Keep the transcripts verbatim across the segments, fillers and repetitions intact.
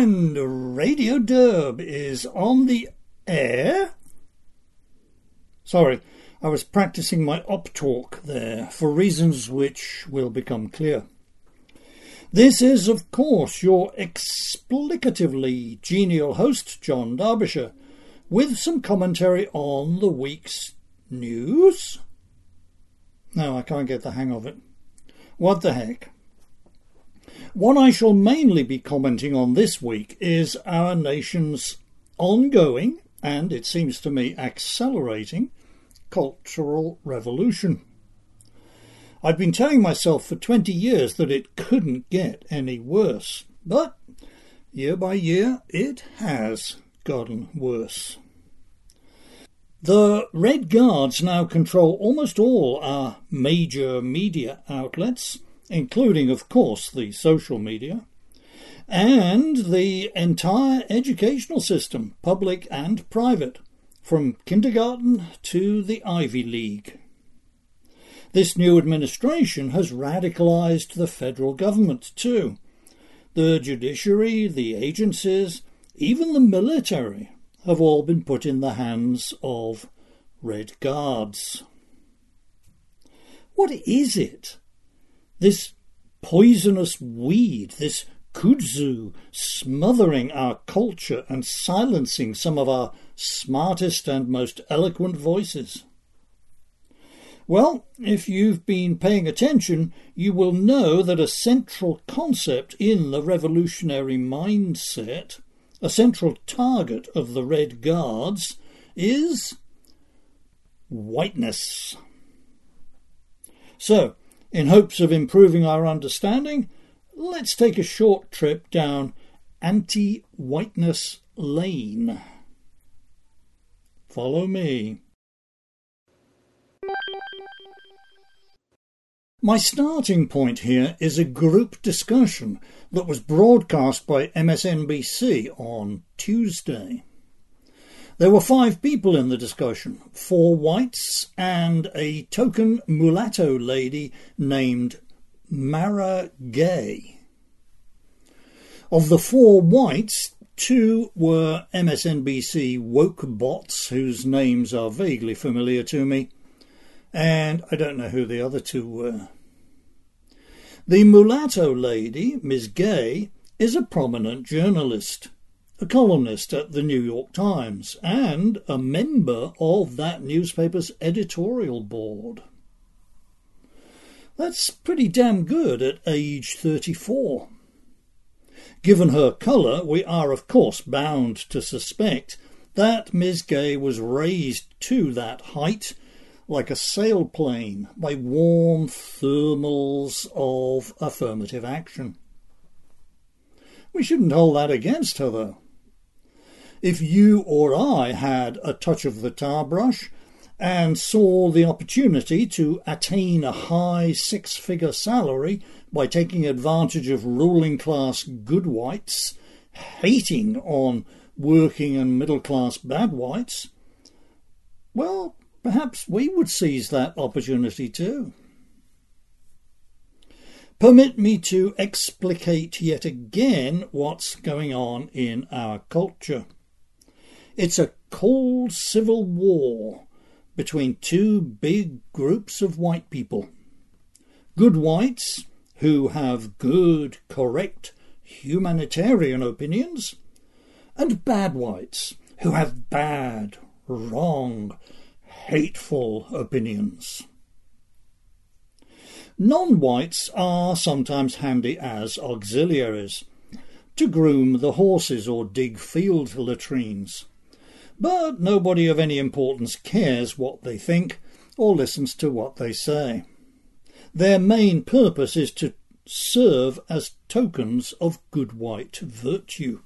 And Radio Derb is on the air. Sorry, I was practicing my op talk there for reasons which will become clear. This is, of course, your explicatively genial host, John Derbyshire, with some commentary on the week's news. No, I can't get the hang of it. What the heck? What I shall mainly be commenting on this week is our nation's ongoing, and it seems to me accelerating, cultural revolution. I've been telling myself for twenty years that it couldn't get any worse, but year by year it has gotten worse. The Red Guards now control almost all our major media outlets, including, of course, the social media, and the entire educational system, public and private, from kindergarten to the Ivy League. This new administration has radicalised the federal government too. The judiciary, the agencies, even the military have all been put in the hands of Red Guards. What is it? This poisonous weed, this kudzu, smothering our culture and silencing some of our smartest and most eloquent voices. Well, if you've been paying attention, you will know that a central concept in the revolutionary mindset, a central target of the Red Guards, is whiteness. So, in hopes of improving our understanding, let's take a short trip down anti-whiteness lane. Follow me. My starting point here is a group discussion that was broadcast by M S N B C on Tuesday. There were five people in the discussion, four whites and a token mulatto lady named Mara Gay. Of the four whites, two were M S N B C woke bots whose names are vaguely familiar to me, and I don't know who the other two were. The mulatto lady, Miss Gay, is a prominent journalist, a columnist at the New York Times, and a member of that newspaper's editorial board. That's pretty damn good at age thirty-four. Given her colour, we are of course bound to suspect that Miss Gay was raised to that height like a sailplane by warm thermals of affirmative action. We shouldn't hold that against her, though. If you or I had a touch of the tar brush and saw the opportunity to attain a high six-figure salary by taking advantage of ruling-class good whites, hating on working and middle-class bad whites, well, perhaps we would seize that opportunity too. Permit me to explicate yet again what's going on in our culture. It's a cold civil war between two big groups of white people. Good whites, who have good, correct, humanitarian opinions, and bad whites, who have bad, wrong, hateful opinions. Non-whites are sometimes handy as auxiliaries, to groom the horses or dig field latrines. But nobody of any importance cares what they think or listens to what they say. Their main purpose is to serve as tokens of good white virtue.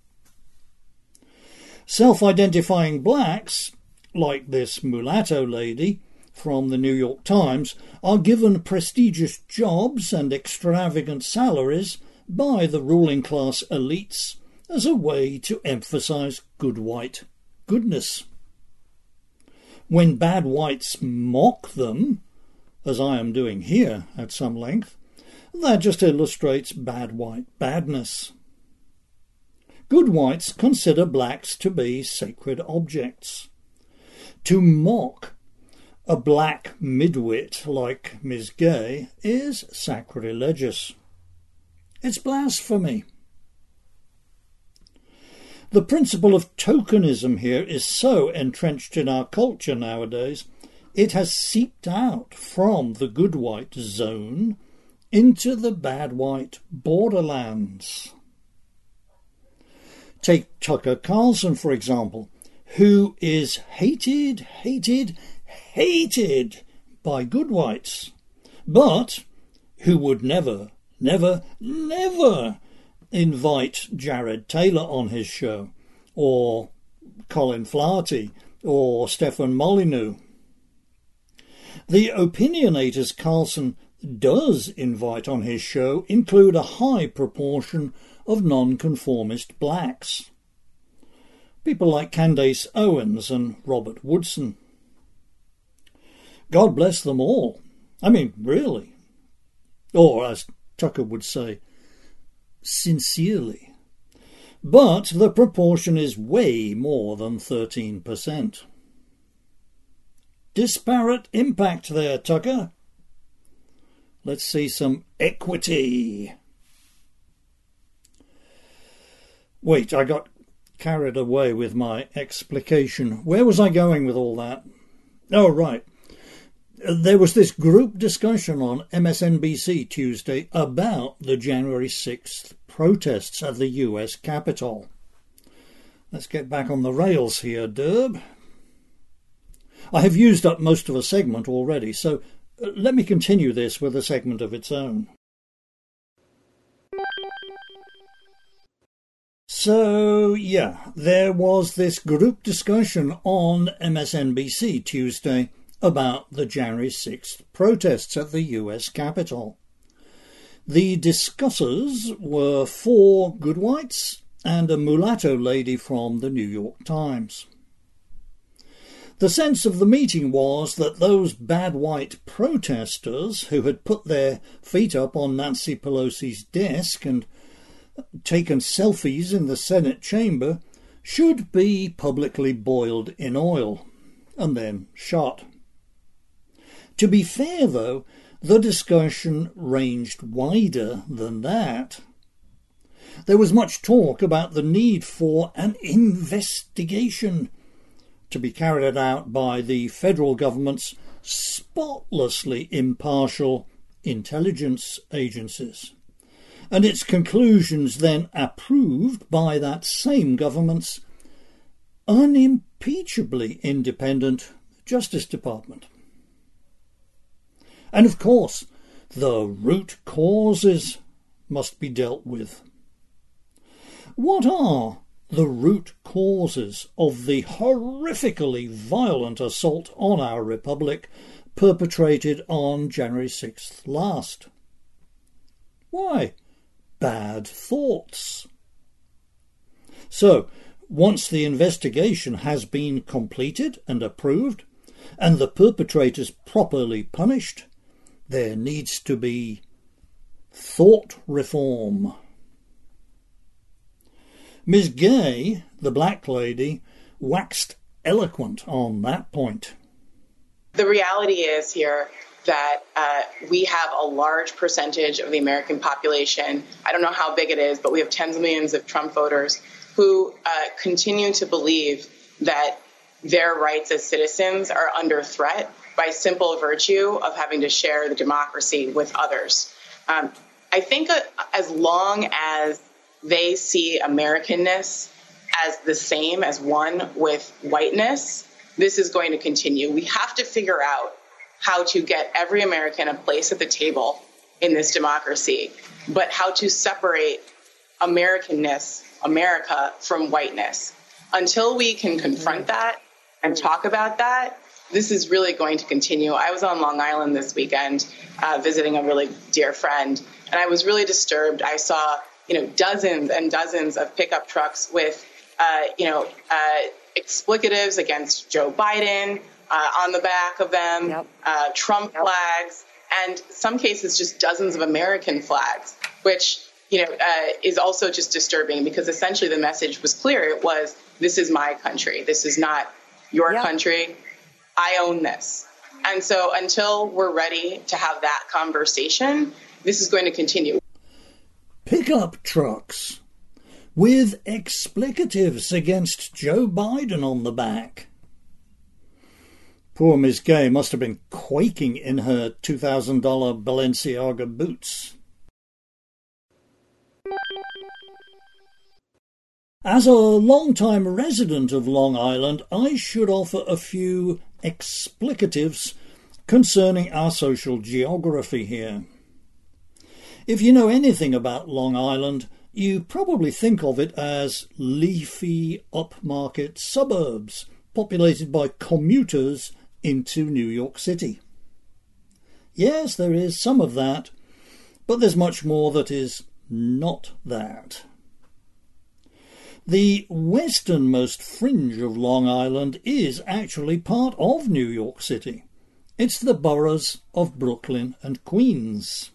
Self-identifying blacks, like this mulatto lady from the New York Times, are given prestigious jobs and extravagant salaries by the ruling class elites as a way to emphasise good white goodness. When bad whites mock them, as I am doing here at some length, that just illustrates bad white badness. good whites consider blacks to be sacred objects. To mock a black midwit like Miss Gay is sacrilegious. It's blasphemy. The principle of tokenism here is so entrenched in our culture nowadays, it has seeped out from the good white zone into the bad white borderlands. Take Tucker Carlson, for example, who is hated, hated, hated by good whites, but who would never, never, never invite Jared Taylor on his show, or Colin Flaherty, or Stefan Molyneux. The opinionators Carlson does invite on his show include a high proportion of nonconformist blacks. People like Candace Owens and Robert Woodson. God bless them all. I mean, really. Or, as Tucker would say, sincerely. But the proportion is way more than thirteen percent. Disparate impact there, Tucker. Let's see some equity. Wait, I got carried away with my explication. Where was I going with all that? Oh, right. There was this group discussion on M S N B C Tuesday about the January sixth protests at the U S Capitol. Let's get back on the rails here, Derb. I have used up most of a segment already, so let me continue this with a segment of its own. So, yeah, there was this group discussion on M S N B C Tuesday about the January sixth protests at the U S Capitol. The discussers were four good whites and a mulatto lady from the New York Times. The sense of the meeting was that those bad white protesters who had put their feet up on Nancy Pelosi's desk and taken selfies in the Senate chamber should be publicly boiled in oil and then shot. To be fair, though, the discussion ranged wider than that. There was much talk about the need for an investigation to be carried out by the federal government's spotlessly impartial intelligence agencies, and its conclusions then approved by that same government's unimpeachably independent Justice Department. And of course, the root causes must be dealt with. What are the root causes of the horrifically violent assault on our republic perpetrated on January sixth last? Why, bad thoughts. So, once the investigation has been completed and approved, and the perpetrators properly punished, there needs to be thought reform. Miss Gay, the black lady, waxed eloquent on that point. The reality is here that uh, we have a large percentage of the American population. I don't know how big it is, but we have tens of millions of Trump voters who uh, continue to believe that their rights as citizens are under threat by simple virtue of having to share the democracy with others. Um, I think uh, as long as they see Americanness as the same as one with whiteness, this is going to continue. We have to figure out how to get every American a place at the table in this democracy, but how to separate Americanness, America, from whiteness. Until we can confront that and talk about that, this is really going to continue. I was on Long Island this weekend uh, visiting a really dear friend, and I was really disturbed. I saw, you know, dozens and dozens of pickup trucks with, uh, you know, uh, explicatives against Joe Biden uh, on the back of them, yep. uh, Trump yep. flags, and some cases just dozens of American flags, which, you know, uh, is also just disturbing because essentially the message was clear. It was, this is my country. This is not your yeah. country. I own this. And so until we're ready to have that conversation, this is going to continue. Pickup trucks with explicatives against Joe Biden on the back. Poor Miz Gay must have been quaking in her two thousand dollars Balenciaga boots. As a long-time resident of Long Island, I should offer a few explicatives concerning our social geography here. If you know anything about Long Island, you probably think of it as leafy, upmarket suburbs populated by commuters into New York City. Yes, there is some of that, but there's much more that is not that. The westernmost fringe of Long Island is actually part of New York City. It's the boroughs of Brooklyn and Queens.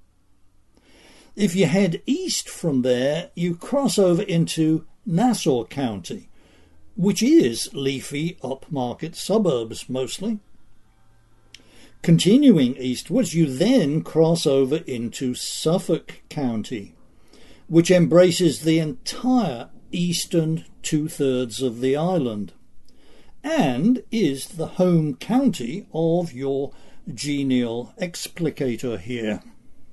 If you head east from there, you cross over into Nassau County, which is leafy upmarket suburbs mostly. Continuing eastwards, you then cross over into Suffolk County, which embraces the entire eastern two-thirds of the island, and is the home county of your genial explicator here.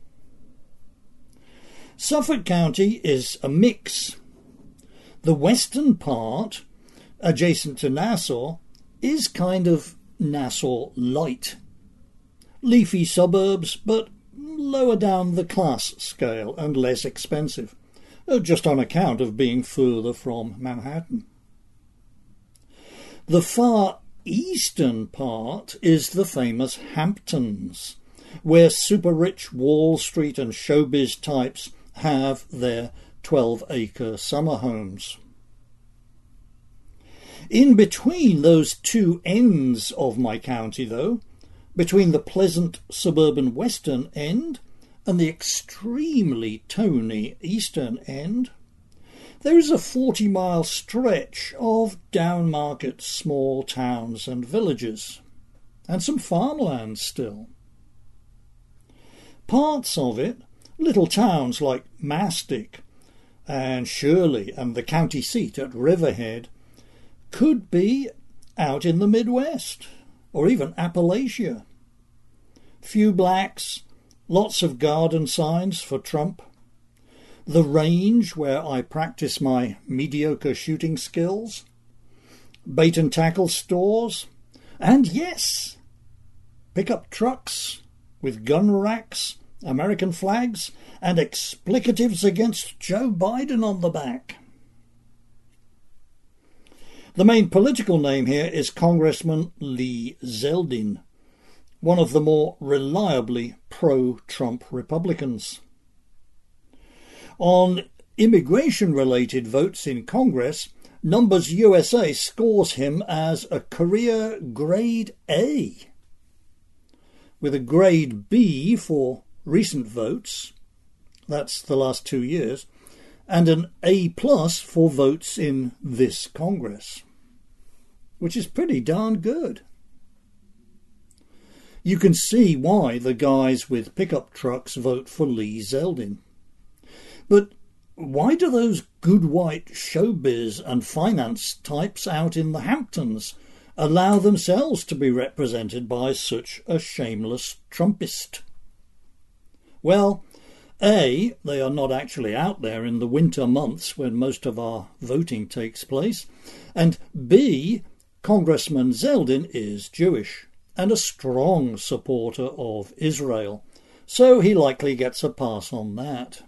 Suffolk County is a mix. The western part, adjacent to Nassau, is kind of Nassau light. Leafy suburbs, but lower down the class scale and less expensive, just on account of being further from Manhattan. The far eastern part is the famous Hamptons, where super-rich Wall Street and showbiz types have their twelve-acre summer homes. In between those two ends of my county, though, between the pleasant suburban western end and the extremely tony eastern end, there is a forty-mile stretch of downmarket small towns and villages, and some farmland still. Parts of it, little towns like Mastic and Shirley and the county seat at Riverhead, could be out in the Midwest or even Appalachia. Few blacks, lots of garden signs for Trump, the range where I practice my mediocre shooting skills, bait and tackle stores, and yes, pickup trucks with gun racks, American flags, and explicatives against Joe Biden on the back. The main political name here is Congressman Lee Zeldin, one of the more reliably pro-Trump Republicans. On immigration-related votes in Congress, Numbers U S A scores him as a career grade A, with a grade B for recent votes, that's the last two years, and an A plus for votes in this Congress, which is pretty darn good. You can see why the guys with pickup trucks vote for Lee Zeldin. But why do those good white showbiz and finance types out in the Hamptons allow themselves to be represented by such a shameless Trumpist? Well, A, they are not actually out there in the winter months when most of our voting takes place, and B, Congressman Zeldin is Jewish and a strong supporter of Israel, so he likely gets a pass on that.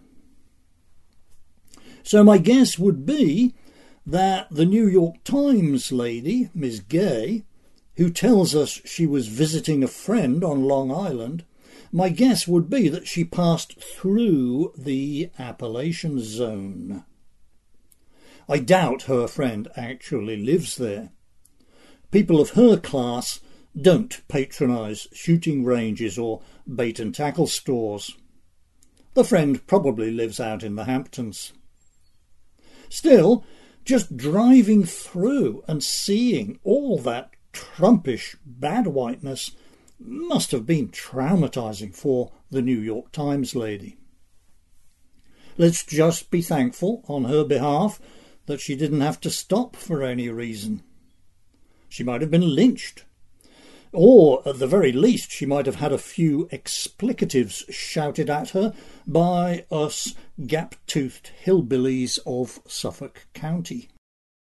So my guess would be that the New York Times lady, Miz Gay, who tells us she was visiting a friend on Long Island, my guess would be that she passed through the Appalachian zone. I doubt her friend actually lives there. People of her class don't patronise shooting ranges or bait and tackle stores. The friend probably lives out in the Hamptons. Still, just driving through and seeing all that Trumpish bad whiteness must have been traumatising for the New York Times lady. Let's just be thankful on her behalf that she didn't have to stop for any reason. She might have been lynched. Or, at the very least, she might have had a few explicatives shouted at her by us gap-toothed hillbillies of Suffolk County.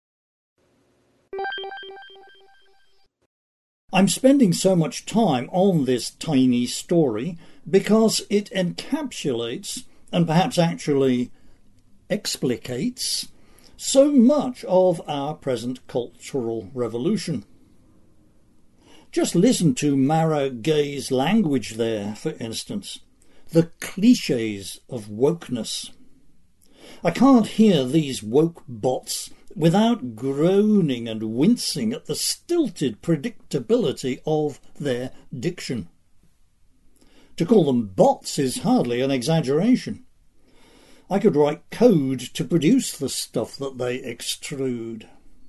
I'm spending so much time on this tiny story because it encapsulates, and perhaps actually explicates, so much of our present cultural revolution. Just listen to Mara Gay's language there, for instance. The clichés of wokeness. I can't hear these woke bots without groaning and wincing at the stilted predictability of their diction. To call them bots is hardly an exaggeration. I could write code to produce the stuff that they extrude.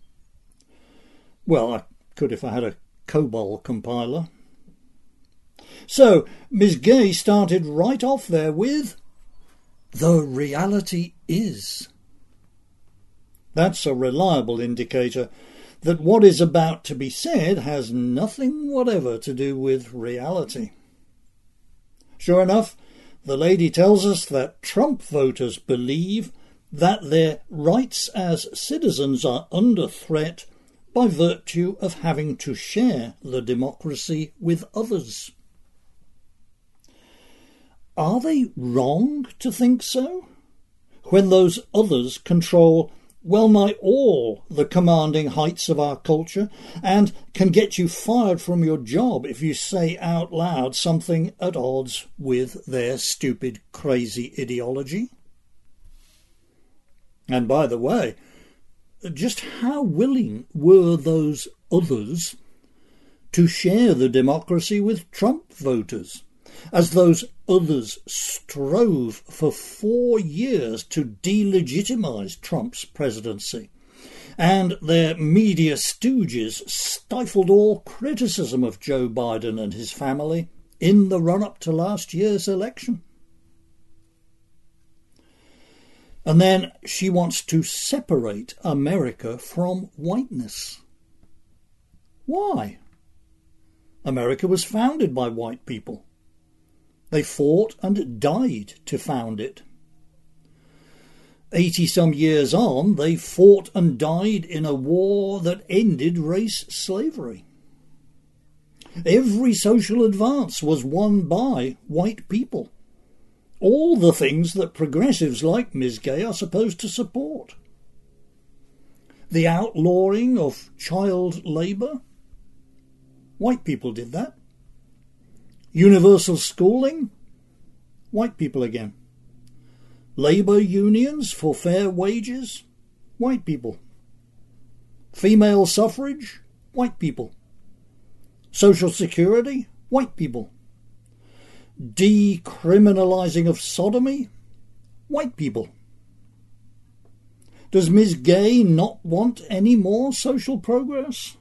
Well, I could if I had a COBOL compiler. So, Miss Gay started right off there with, "The reality is." That's a reliable indicator that what is about to be said has nothing whatever to do with reality. Sure enough, the lady tells us that Trump voters believe that their rights as citizens are under threat by virtue of having to share the democracy with others. Are they wrong to think so, when those others control well nigh all the commanding heights of our culture and can get you fired from your job if you say out loud something at odds with their stupid, crazy ideology? And by the way, just how willing were those others to share the democracy with Trump voters, as those others strove for four years to delegitimize Trump's presidency, and their media stooges stifled all criticism of Joe Biden and his family in the run-up to last year's election? And then she wants to separate America from whiteness. Why? America was founded by white people. They fought and died to found it. Eighty-some years on, they fought and died in a war that ended race slavery. Every social advance was won by white people. All the things that progressives like Miz Gay are supposed to support. The outlawing of child labour? White people did that. Universal schooling? White people again. Labour unions for fair wages? White people. Female suffrage? White people. Social security? White people. Decriminalising of sodomy? White people. Does Miz Gay not want any more social progress?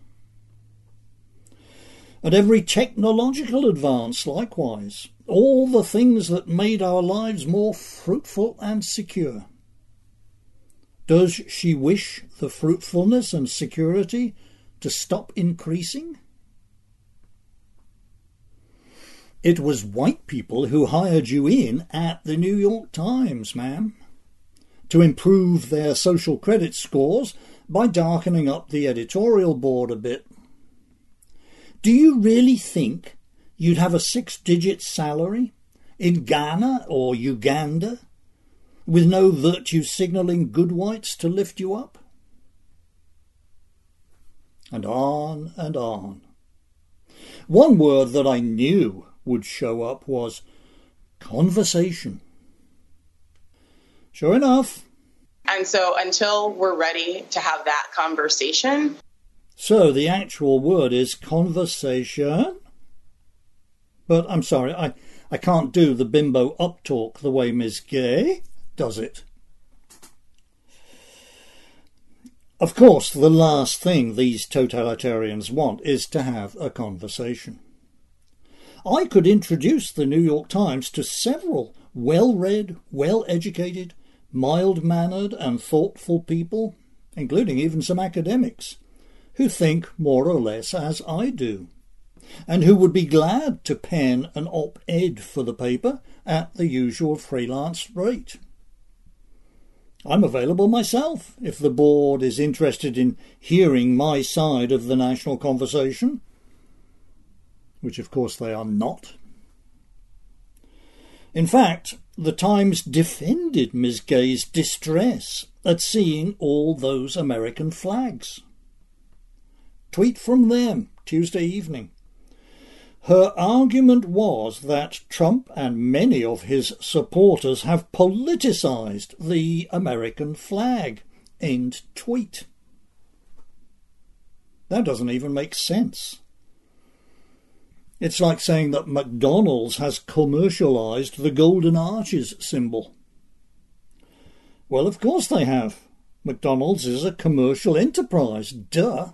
And every technological advance likewise, all the things that made our lives more fruitful and secure. Does she wish the fruitfulness and security to stop increasing? It was white people who hired you in at the New York Times, ma'am, to improve their social credit scores by darkening up the editorial board a bit. Do you really think you'd have a six-digit salary in Ghana or Uganda with no virtue-signalling good whites to lift you up? And on and on. One word that I knew would show up was conversation. Sure enough. And so until we're ready to have that conversation... So the actual word is conversation? But I'm sorry, I, I can't do the bimbo uptalk the way Miss Gay does it. Of course, the last thing these totalitarians want is to have a conversation. I could introduce the New York Times to several well-read, well-educated, mild-mannered and thoughtful people, including even some academics, who think more or less as I do, and who would be glad to pen an op-ed for the paper at the usual freelance rate. I'm available myself if the board is interested in hearing my side of the national conversation, which of course they are not. In fact, the Times defended Miss Gay's distress at seeing all those American flags. Tweet from them Tuesday evening. Her argument was that Trump and many of his supporters have politicised the American flag. End tweet. That doesn't even make sense. It's like saying that McDonald's has commercialised the Golden Arches symbol. Well, of course they have. McDonald's is a commercial enterprise, duh.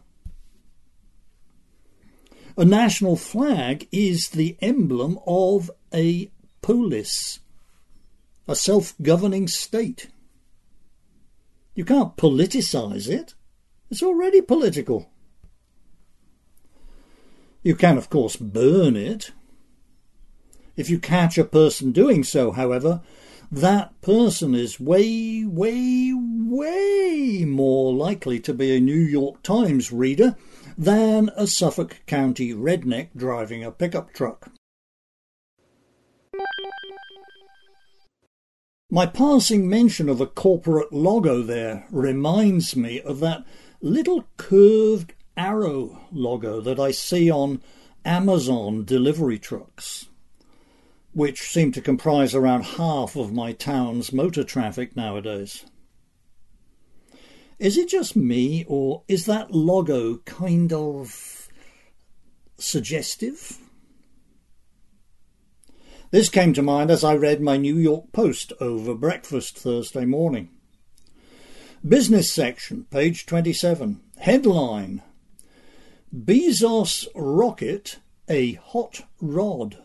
A national flag is the emblem of a polis, a self-governing state. You can't politicise it. It's already political. You can, of course, burn it. If you catch a person doing so, however, that person is way, way, way more likely to be a New York Times reader than a Suffolk County redneck driving a pickup truck. My passing mention of a corporate logo there reminds me of that little curved arrow logo that I see on Amazon delivery trucks, which seem to comprise around half of my town's motor traffic nowadays. Is it just me, or is that logo kind of suggestive? This came to mind as I read my New York Post over breakfast Thursday morning. Business section, page twenty-seven. Headline: Bezos rocket a hot rod.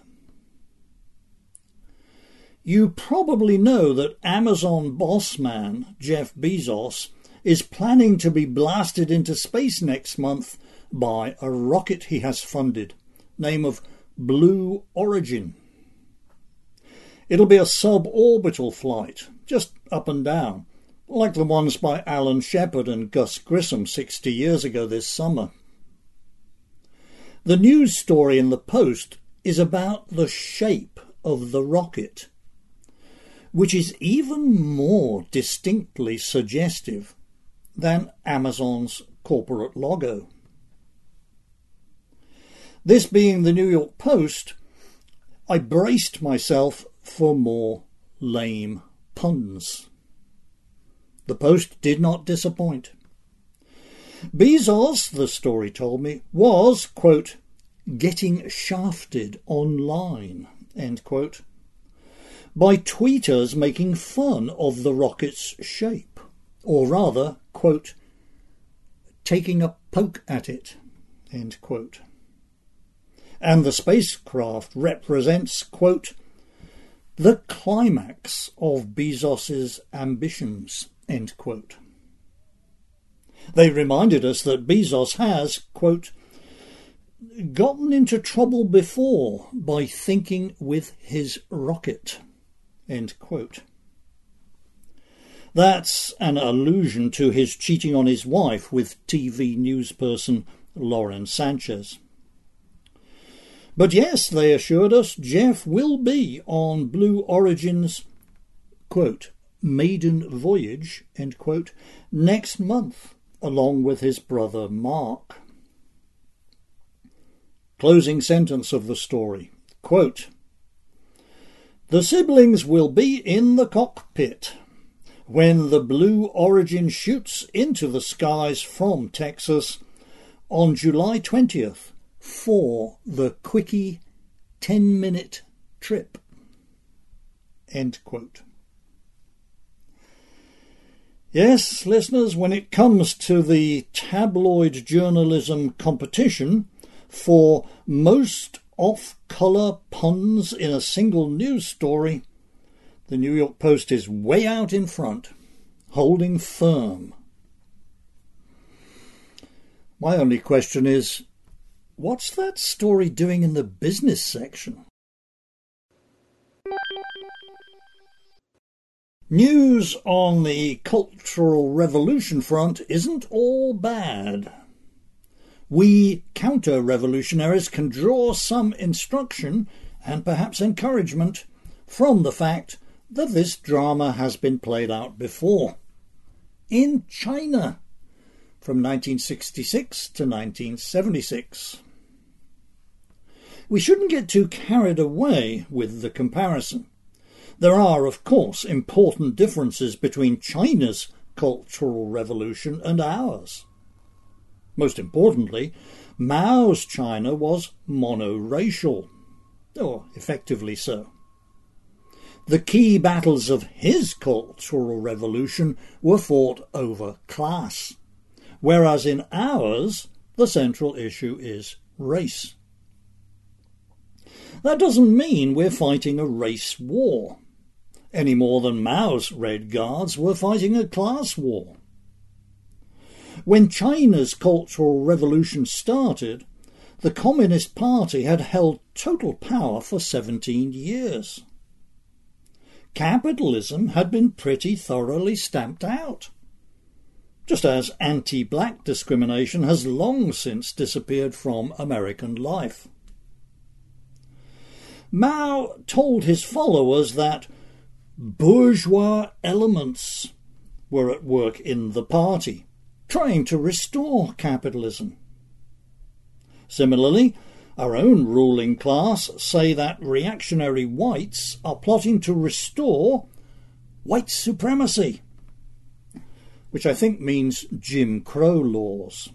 You probably know that Amazon boss man Jeff Bezos is planning to be blasted into space next month by a rocket he has funded, name of Blue Origin. It'll be a suborbital flight, just up and down, like the ones by Alan Shepard and Gus Grissom sixty years ago this summer. The news story in the Post is about the shape of the rocket, which is even more distinctly suggestive than Amazon's corporate logo. This being the New York Post, I braced myself for more lame puns. The Post did not disappoint. Bezos, the story told me, was, quote, getting shafted online, end quote, by tweeters making fun of the rocket's shape, or rather, quote, taking a poke at it, end quote. And the spacecraft represents, quote, the climax of Bezos's ambitions, end quote. They reminded us that Bezos has, quote, gotten into trouble before by thinking with his rocket, end quote. That's an allusion to his cheating on his wife with T V news person Lauren Sanchez. But yes, they assured us, Jeff will be on Blue Origin's, quote, maiden voyage, end quote, next month, along with his brother Mark. Closing sentence of the story, quote, the siblings will be in the cockpit when the Blue Origin shoots into the skies from Texas on July twentieth for the quickie ten-minute trip." End quote. Yes, listeners, when it comes to the tabloid journalism competition for most off-colour puns in a single news story, the New York Post is way out in front, holding firm. My only question is, what's that story doing in the business section? News on the Cultural Revolution front isn't all bad. We counter-revolutionaries can draw some instruction and perhaps encouragement from the fact that this drama has been played out before. In China, from nineteen sixty-six to nineteen seventy-six. We shouldn't get too carried away with the comparison. There are, of course, important differences between China's Cultural Revolution and ours. Most importantly, Mao's China was monoracial, or effectively so. The key battles of his Cultural Revolution were fought over class, whereas in ours the central issue is race. That doesn't mean we're fighting a race war, any more than Mao's Red Guards were fighting a class war. When China's Cultural Revolution started, the Communist Party had held total power for seventeen years. Capitalism had been pretty thoroughly stamped out, just as anti-black discrimination has long since disappeared from American life. Mao told his followers that bourgeois elements were at work in the party, trying to restore capitalism. Similarly, our own ruling class say that reactionary whites are plotting to restore white supremacy, which I think means Jim Crow laws.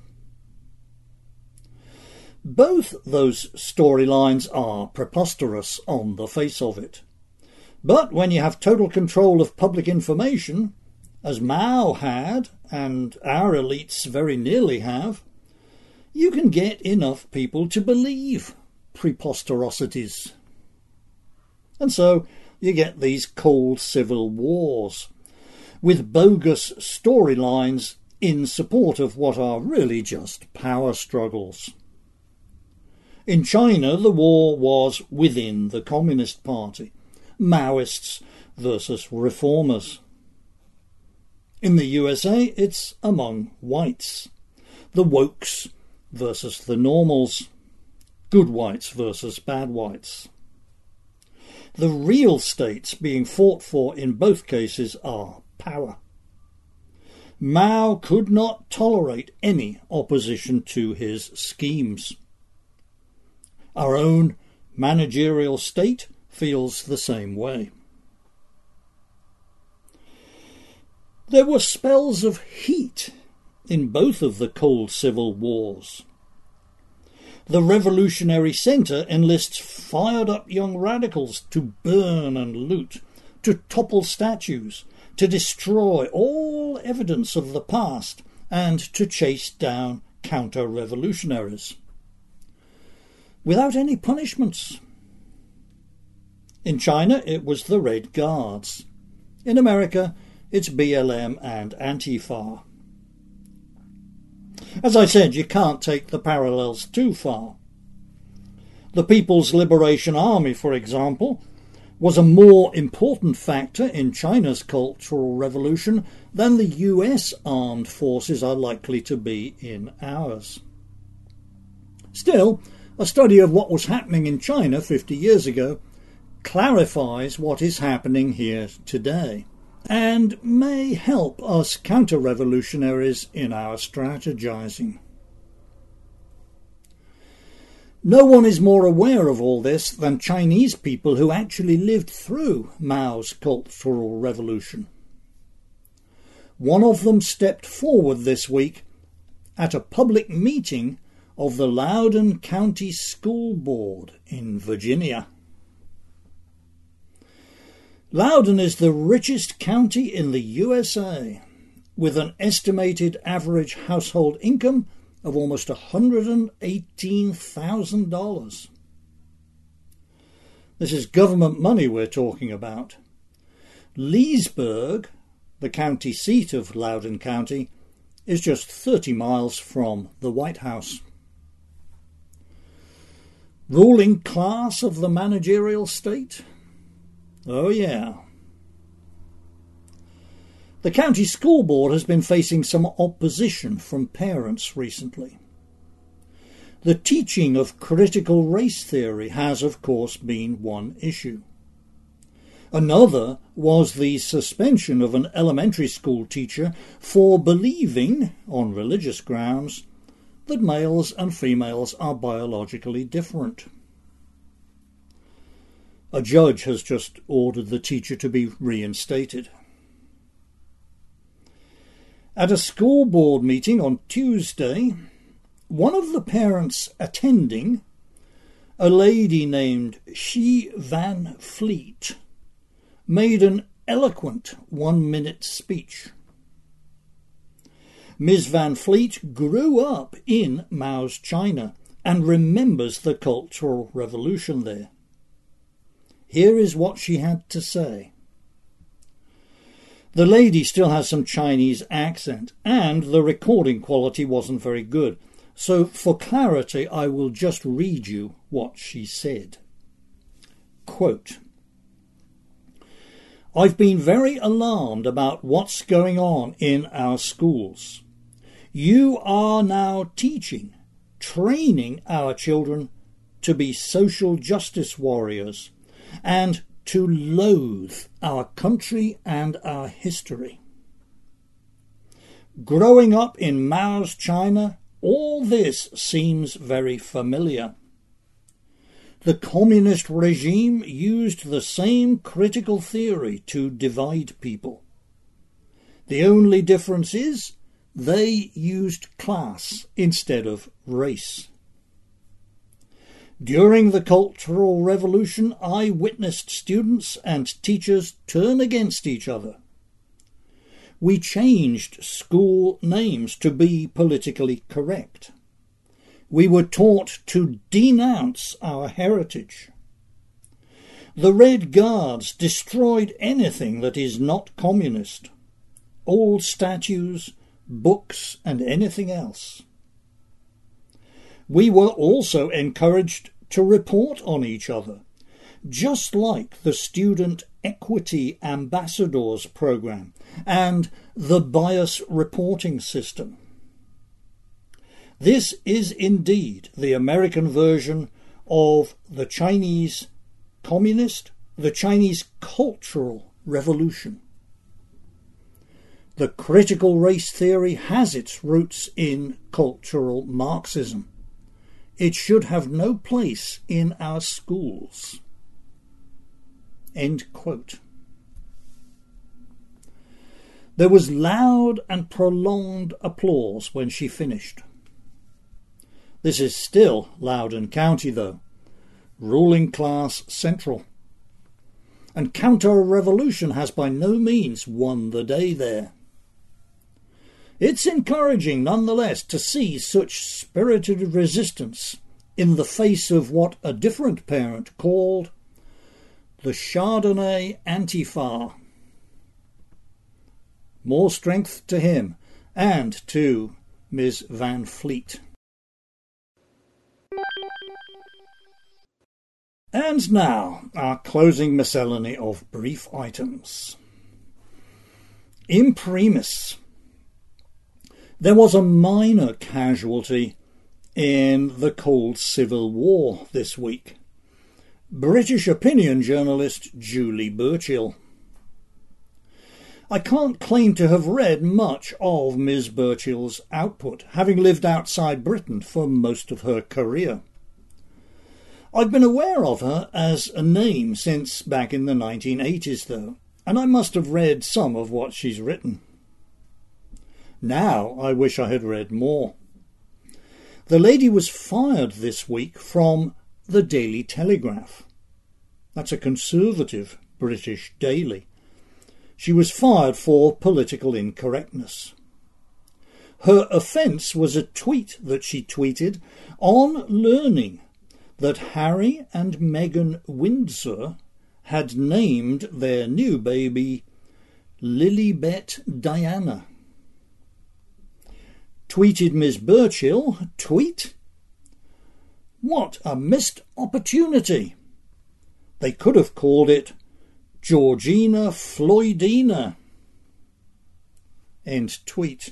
Both those storylines are preposterous on the face of it. But when you have total control of public information, as Mao had, and our elites very nearly have, you can get enough people to believe preposterosities. And so you get these cold civil wars, with bogus storylines in support of what are really just power struggles. In China, the war was within the Communist Party, Maoists versus reformers. In the U S A, it's among whites, the wokes versus the normals, good whites versus bad whites. The real states being fought for in both cases are power. Mao could not tolerate any opposition to his schemes. Our own managerial state feels the same way. There were spells of heat in both of the cold civil wars. The revolutionary centre enlists fired-up young radicals to burn and loot, to topple statues, to destroy all evidence of the past, and to chase down counter-revolutionaries, without any punishments. In China, it was the Red Guards. In America, it's B L M and Antifa. As I said, you can't take the parallels too far. The People's Liberation Army, for example, was a more important factor in China's Cultural Revolution than the U S armed forces are likely to be in ours. Still, a study of what was happening in China fifty years ago clarifies what is happening here today, and may help us counter-revolutionaries in our strategizing. No one is more aware of all this than Chinese people who actually lived through Mao's Cultural Revolution. One of them stepped forward this week at a public meeting of the Loudoun County School Board in Virginia. Loudoun is the richest county in the U S A, with an estimated average household income of almost one hundred eighteen thousand dollars. This is government money we're talking about. Leesburg, the county seat of Loudoun County, is just thirty miles from the White House. Ruling class of the managerial state? Oh yeah. The county school board has been facing some opposition from parents recently. The teaching of critical race theory has, of course, been one issue. Another was the suspension of an elementary school teacher for believing, on religious grounds, that males and females are biologically different. A judge has just ordered the teacher to be reinstated. At a school board meeting on Tuesday, one of the parents attending, a lady named She Van Fleet, made an eloquent one-minute speech. Miz Van Fleet grew up in Mao's China and remembers the Cultural Revolution there. Here is what she had to say. The lady still has some Chinese accent, and the recording quality wasn't very good, so for clarity I will just read you what she said. Quote, "I've been very alarmed about what's going on in our schools. You are now teaching, training our children to be social justice warriors and to loathe our country and our history. Growing up in Mao's China, all this seems very familiar. The communist regime used the same critical theory to divide people. The only difference is they used class instead of race. During the Cultural Revolution, I witnessed students and teachers turn against each other. We changed school names to be politically correct. We were taught to denounce our heritage. The Red Guards destroyed anything that is not communist, old statues, books, and anything else. We were also encouraged to report on each other, just like the Student Equity Ambassadors program and the bias reporting system. This is indeed the American version of the Chinese Communist, the Chinese Cultural Revolution. The critical race theory has its roots in cultural Marxism. It should have no place in our schools." End quote. There was loud and prolonged applause when she finished. This is still Loudoun County, though, ruling class central. And counter-revolution has by no means won the day there. It's encouraging, nonetheless, to see such spirited resistance in the face of what a different parent called the Chardonnay Antifa. More strength to him and to Miz Van Fleet. And now, our closing miscellany of brief items. Imprimis. There was a minor casualty in the Cold Civil War this week. British opinion journalist Julie Burchill. I can't claim to have read much of Miz Burchill's output, having lived outside Britain for most of her career. I've been aware of her as a name since back in the nineteen eighties, though, and I must have read some of what she's written. Now I wish I had read more. The lady was fired this week from the Daily Telegraph. That's a conservative British Daily. She was fired for political incorrectness. Her offence was a tweet that she tweeted on learning that Harry and Meghan Windsor had named their new baby Lilibet Diana. Tweeted Miss Burchill, tweet, "What a missed opportunity. They could have called it Georgina Floydina." End tweet.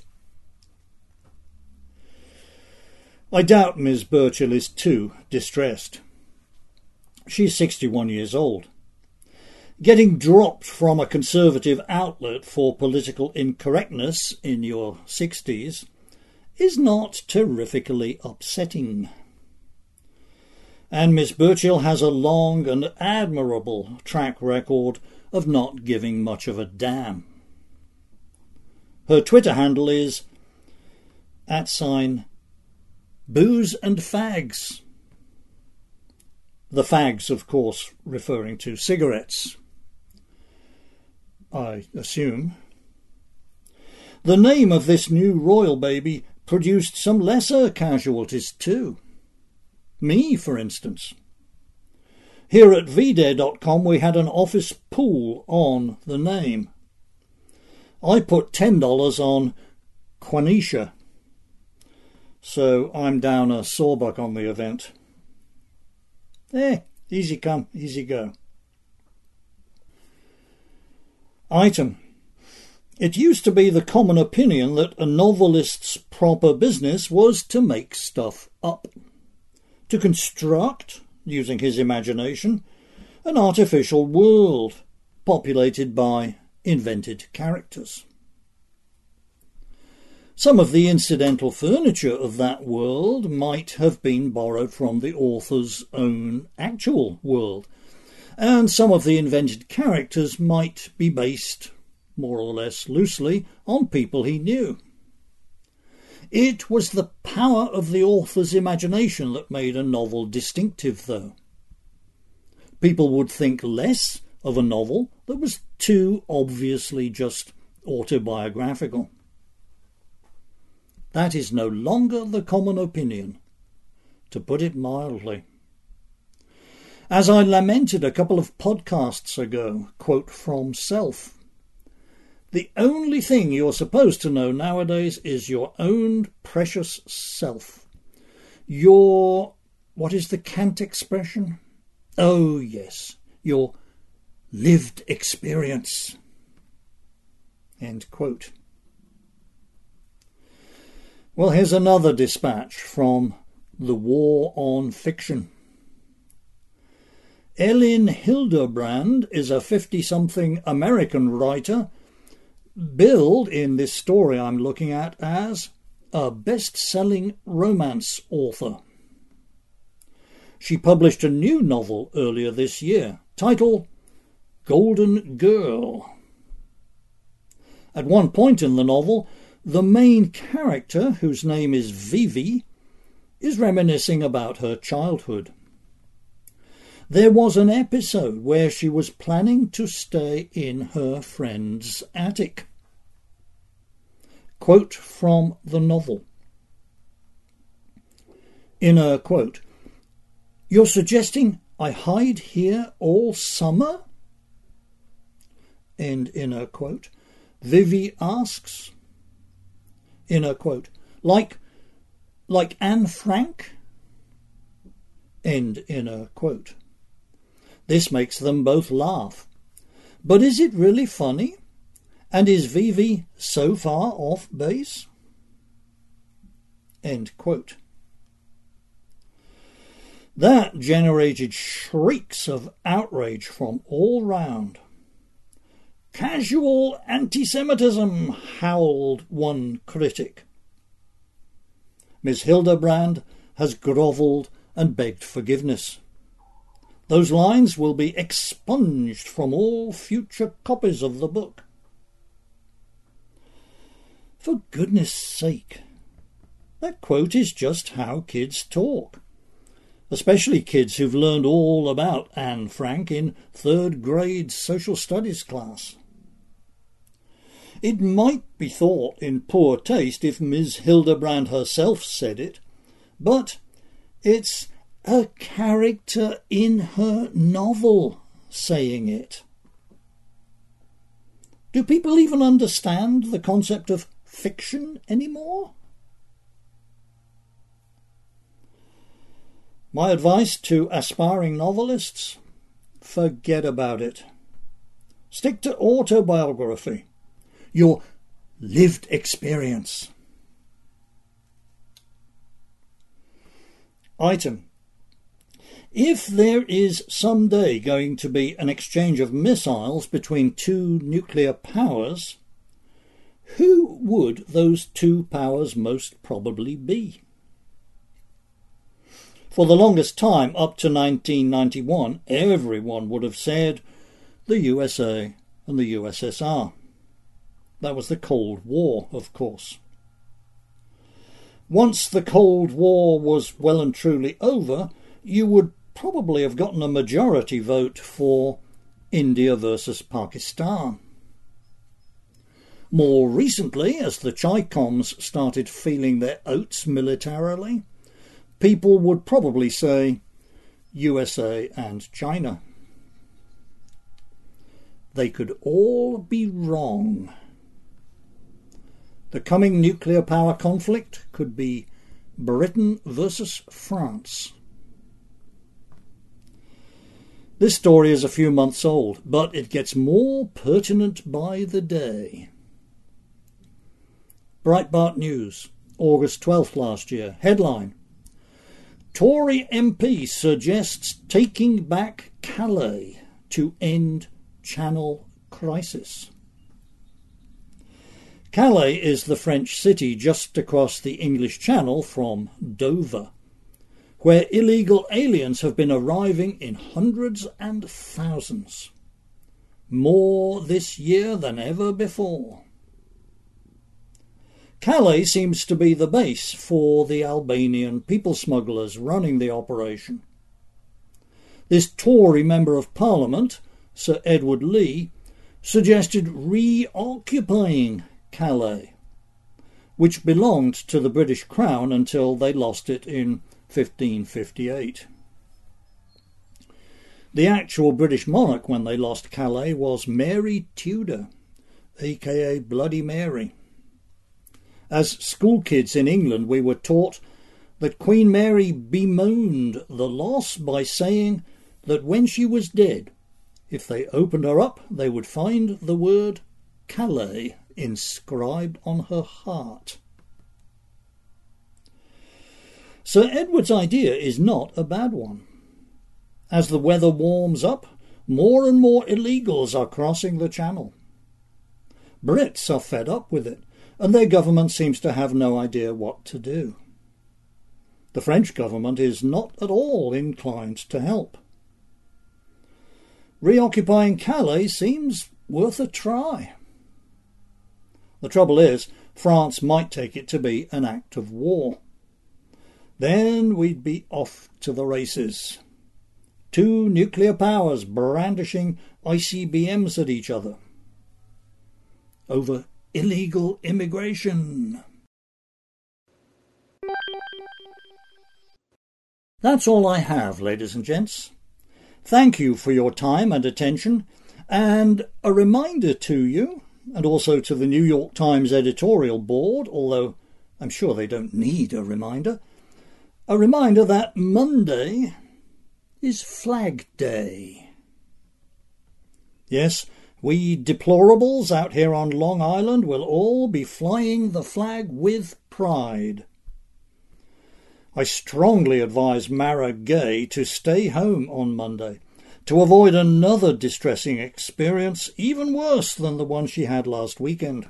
I doubt Miss Burchill is too distressed. She's sixty-one years old. Getting dropped from a conservative outlet for political incorrectness in your sixties is not terrifically upsetting. And Miss Burchill has a long and admirable track record of not giving much of a damn. Her Twitter handle is at sign booze and fags. The fags, of course, referring to cigarettes, I assume. The name of this new royal baby produced some lesser casualties too. Me, for instance. Here at V Dare dot com we had an office pool on the name. I put ten dollars on Quanisha, so I'm down a sawbuck on the event. Eh, easy come, easy go. Item. It used to be the common opinion that a novelist's proper business was to make stuff up, to construct, using his imagination, an artificial world populated by invented characters. Some of the incidental furniture of that world might have been borrowed from the author's own actual world, and some of the invented characters might be based, more or less loosely, on people he knew. It was the power of the author's imagination that made a novel distinctive, though. People would think less of a novel that was too obviously just autobiographical. That is no longer the common opinion, to put it mildly. As I lamented a couple of podcasts ago, quote from Self, the only thing you're supposed to know nowadays is your own precious self. Your, what is the cant expression? Oh yes, your lived experience. End quote. Well, here's another dispatch from The War on Fiction. Elin Hilderbrand is a fifty-something American writer, billed in this story I'm looking at as a best-selling romance author. She published a new novel earlier this year, titled Golden Girl. At one point in the novel, the main character, whose name is Vivi, is reminiscing about her childhood. There was an episode where she was planning to stay in her friend's attic. Quote from the novel. In a quote, "You're suggesting I hide here all summer?" And in a quote, Vivi asks, in a quote, like, like Anne Frank? End in a quote. This makes them both laugh. But is it really funny? And is Vivi so far off base? End quote. That generated shrieks of outrage from all round. Casual anti-Semitism, howled one critic. Miss Hilderbrand has grovelled and begged forgiveness. Those lines will be expunged from all future copies of the book. For goodness sake, that quote is just how kids talk. especially kids who've learned all about Anne Frank in third grade social studies class. It might be thought in poor taste if Miss Hildebrand herself said it, but it's a character in her novel saying it. Do people even understand the concept of fiction anymore? My advice to aspiring novelists: forget about it. Stick to autobiography, your lived experience. Item: if there is someday going to be an exchange of missiles between two nuclear powers, who would those two powers most probably be? For the longest time, up to nineteen ninety-one, everyone would have said the U S A and the U S S R. That was the Cold War, of course. Once the Cold War was well and truly over, you would probably have gotten a majority vote for India versus Pakistan. More recently, as the Chi-Coms started feeling their oats militarily, people would probably say U S A and China. They could all be wrong. The coming nuclear power conflict could be Britain versus France. This story is a few months old, but it gets more pertinent by the day. Breitbart News, August twelfth last year. Headline: Tory M P suggests taking back Calais to end Channel crisis. Calais is the French city just across the English Channel from Dover, where illegal aliens have been arriving in hundreds and thousands. More this year than ever before. Calais seems to be the base for the Albanian people smugglers running the operation. This Tory Member of Parliament, Sir Edward Lee, suggested reoccupying Calais, which belonged to the British Crown until they lost it in fifteen fifty-eight. The actual British monarch when they lost Calais was Mary Tudor, aka Bloody Mary. As schoolkids in England, we were taught that Queen Mary bemoaned the loss by saying that when she was dead, if they opened her up, they would find the word Calais inscribed on her heart. Sir Edward's idea is not a bad one. As the weather warms up, more and more illegals are crossing the Channel. Brits are fed up with it, and their government seems to have no idea what to do. The French government is not at all inclined to help. Reoccupying Calais seems worth a try. The trouble is, France might take it to be an act of war. Then we'd be off to the races. Two nuclear powers brandishing I C B Ms at each other over illegal immigration. That's all I have, ladies and gents. Thank you for your time and attention, and a reminder to you, and also to the New York Times editorial board, although I'm sure they don't need a reminder, a reminder that Monday is Flag Day. Yes, we deplorables out here on Long Island will all be flying the flag with pride. I strongly advise Mara Gay to stay home on Monday to avoid another distressing experience even worse than the one she had last weekend.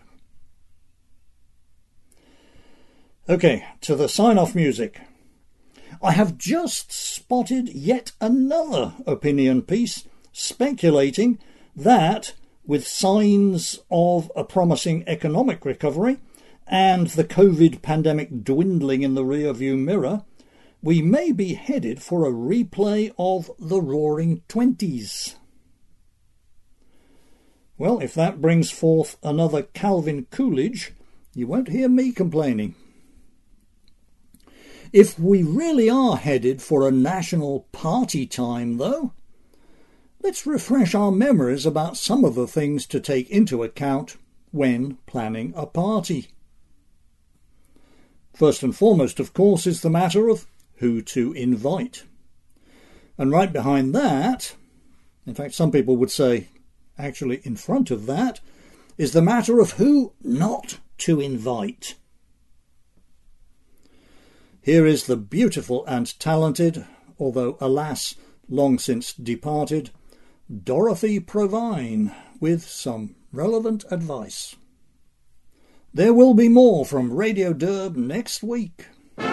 Okay, to the sign-off music. I have just spotted yet another opinion piece speculating that, with signs of a promising economic recovery and the COVID pandemic dwindling in the rearview mirror, we may be headed for a replay of the Roaring Twenties. Well, if that brings forth another Calvin Coolidge, you won't hear me complaining. If we really are headed for a national party time, though, let's refresh our memories about some of the things to take into account when planning a party. First and foremost, of course, is the matter of who to invite. And right behind that, in fact, some people would say actually in front of that, is the matter of who not to invite. Here is the beautiful and talented, although alas long since departed, Dorothy Provine with some relevant advice. There will be more from Radio Derb next week.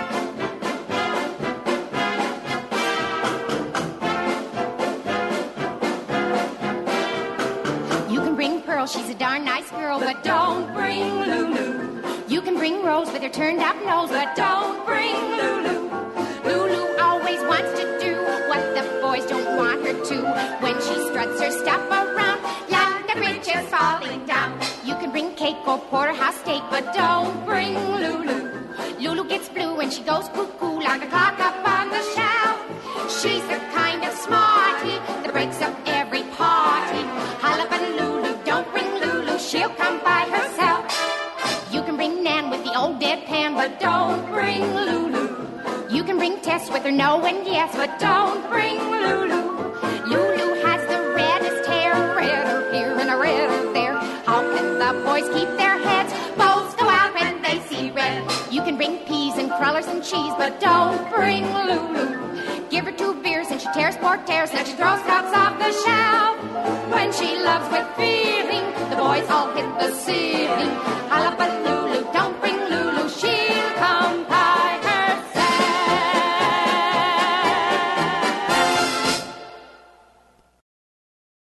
You can bring Pearl, she's a darn nice girl, but don't bring Lulu. You can bring Rose with her turned up nose, but don't bring Lulu. Lulu always wants to do what the boys don't want her to. When she struts her stuff around, like a bridge is falling down. You can bring cake or porterhouse steak, but don't bring Lulu. Lulu gets blue when she goes cuckoo like a clock up on the shelf. She's the kind of smarty that breaks up every party. Holla, Lulu, don't bring Lulu, she'll come by herself. You can bring Nan with the old deadpan, but don't bring Lulu. You can bring Tess with her no and yes, but don't bring Lulu. Lulu has the reddest hair, redder here and a redder there. How can the boys keep their heads? Bows go out when they see red. You can bring peas and crullers and cheese, but don't bring Lulu. Give her two beers and she tears pork tears and she throws cups off the shelf. When she loves with feeling, the boys all hit the ceiling.